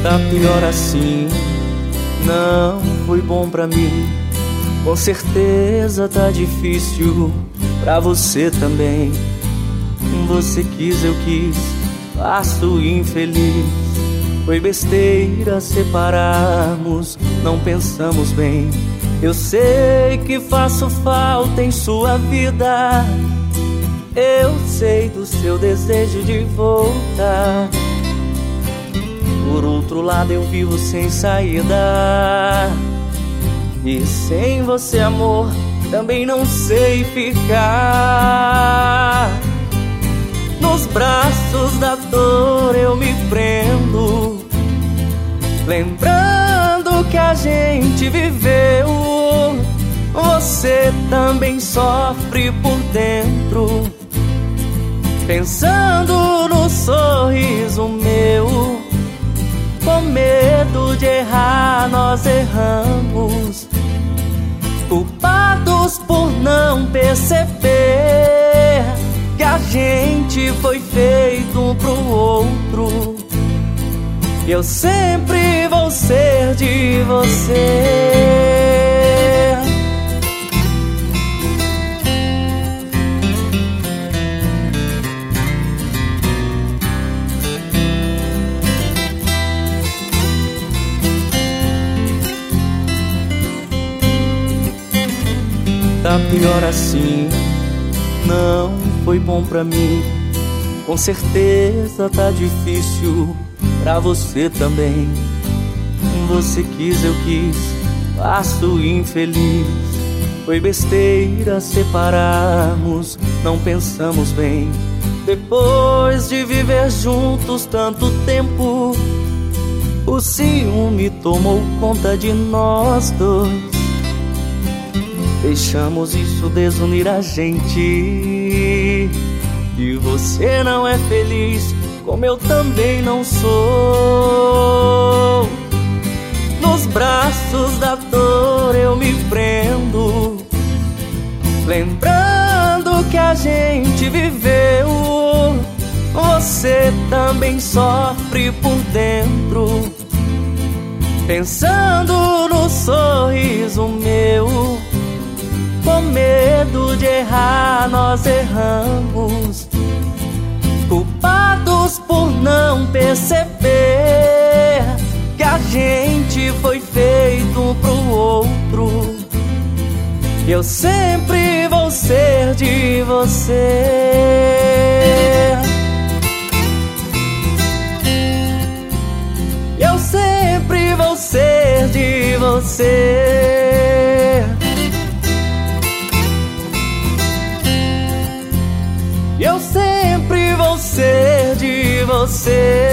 Tá pior assim, não foi bom pra mim. Com certeza tá difícil pra você também. Você quis, eu quis, faço infeliz. Foi besteira separarmos, não pensamos bem. Eu sei que faço falta em sua vida. Eu sei do seu desejo de voltar. Por outro lado eu vivo sem saída. E sem você, amor, também não sei ficar. Nos braços da dor eu me prendo, lembrando que a gente viveu. Você também sofre por dentro, pensando no sorriso meu. Com medo de errar nós erramos, culpados por não perceber que a gente foi feito um pro outro. E eu sempre vou ser de você. Tá pior assim, não foi bom pra mim. Com certeza tá difícil pra você também. Você quis, eu quis, faço infeliz. Foi besteira separarmos, não pensamos bem. Depois de viver juntos tanto tempo, o ciúme tomou conta de nós dois. Deixamos isso desunir a gente. E você não é feliz, como eu também não sou. Nos braços da dor eu me prendo, lembrando que a gente viveu. Você também sofre por dentro, pensando no sorriso meu. Com medo de errar nós erramos, culpados por não perceber que a gente foi feito um pro outro. E eu sempre vou ser de você. Eu sempre vou ser de você. Eu sempre vou ser de você.